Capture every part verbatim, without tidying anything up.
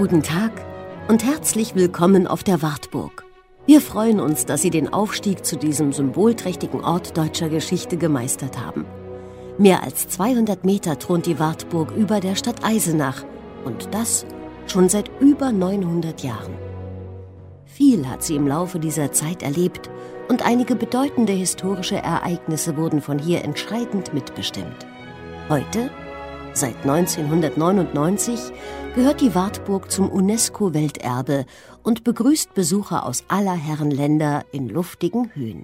Guten Tag und herzlich willkommen auf der Wartburg. Wir freuen uns, dass Sie den Aufstieg zu diesem symbolträchtigen Ort deutscher Geschichte gemeistert haben. Mehr als zweihundert Meter thront die Wartburg über der Stadt Eisenach und das schon seit über neunhundert Jahren. Viel hat sie im Laufe dieser Zeit erlebt und einige bedeutende historische Ereignisse wurden von hier entscheidend mitbestimmt. Heute, seit neunzehnhundertneunundneunzig, gehört die Wartburg zum UNESCO-Welterbe und begrüßt Besucher aus aller Herren Länder in luftigen Höhen.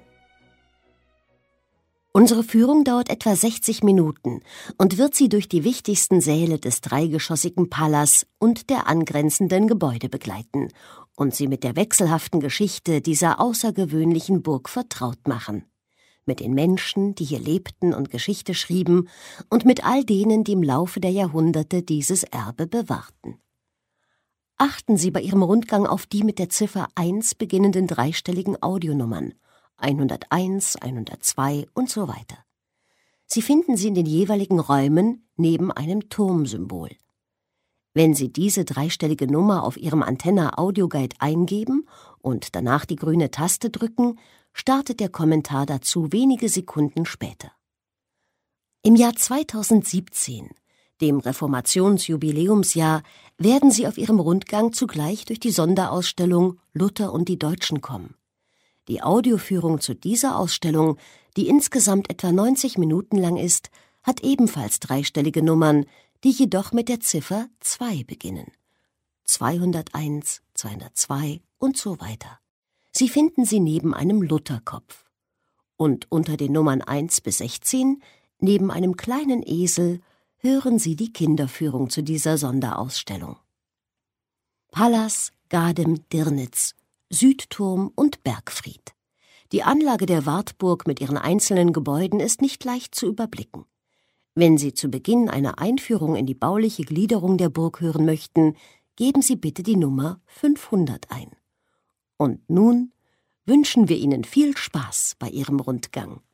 Unsere Führung dauert etwa sechzig Minuten und wird Sie durch die wichtigsten Säle des dreigeschossigen Palas und der angrenzenden Gebäude begleiten und Sie mit der wechselhaften Geschichte dieser außergewöhnlichen Burg vertraut machen. Mit den Menschen, die hier lebten und Geschichte schrieben, und mit all denen, die im Laufe der Jahrhunderte dieses Erbe bewahrten. Achten Sie bei Ihrem Rundgang auf die mit der Ziffer eins beginnenden dreistelligen Audionummern hunderteins, hundertzwei und so weiter. Sie finden sie in den jeweiligen Räumen neben einem Turmsymbol. Wenn Sie diese dreistellige Nummer auf Ihrem Antenna-Audioguide eingeben und danach die grüne Taste drücken, startet der Kommentar dazu wenige Sekunden später. Im Jahr zweitausendsiebzehn, dem Reformationsjubiläumsjahr, werden Sie auf Ihrem Rundgang zugleich durch die Sonderausstellung Luther und die Deutschen kommen. Die Audioführung zu dieser Ausstellung, die insgesamt etwa neunzig Minuten lang ist, hat ebenfalls dreistellige Nummern, die jedoch mit der Ziffer zwei beginnen. zweihunderteins, zweihundertzwei und so weiter. Sie finden sie neben einem Lutherkopf. Und unter den Nummern eins bis sechzehn, neben einem kleinen Esel, hören Sie die Kinderführung zu dieser Sonderausstellung. Palas Gardem-Dirnitz, Südturm und Bergfried. Die Anlage der Wartburg mit ihren einzelnen Gebäuden ist nicht leicht zu überblicken. Wenn Sie zu Beginn eine Einführung in die bauliche Gliederung der Burg hören möchten, geben Sie bitte die Nummer fünfhundert ein. Und nun wünschen wir Ihnen viel Spaß bei Ihrem Rundgang.